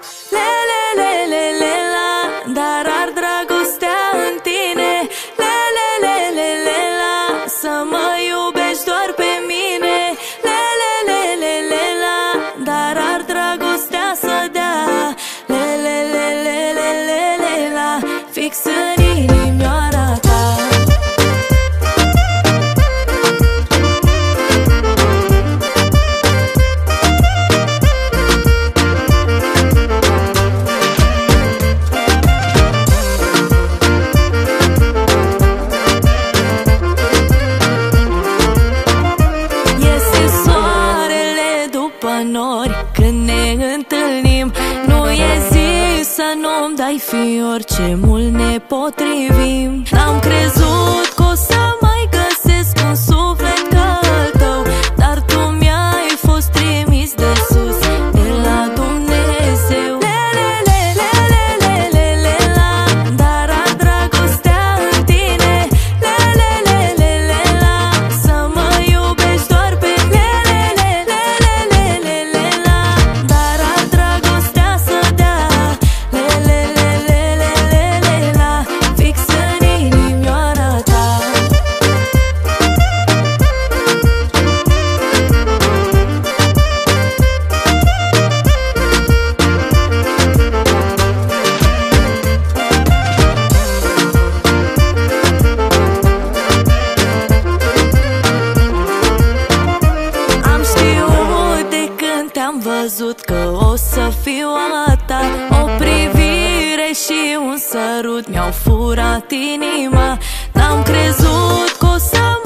Le, le, le, le, le, la, dar ar dragostea în tine. Le, le, le, le, le, la, să mă iubești doar pe mine. Le, le, le, le, le, la, dar ar dragostea să dea. Le, le, le, le, le, le, le, la, fix în inimioara ta. Când ne întâlnim, nu e zi să nu-mi dai fior, ce mult ne potrivim. N-am crezut că o să mai găsesc un suflet ca al tău, dar tu mi-ai fost trimis de sus, de la Dumnezeu. Le, le, le, le, le, le, le, le, la, dar ar dragostea în tine. Le, le, le, le, le, la, să mă iubești doar pe mine. Te-am văzut că o să fiu a ta, o privire și un sărut mi-au furat inima. N-am crezut că o să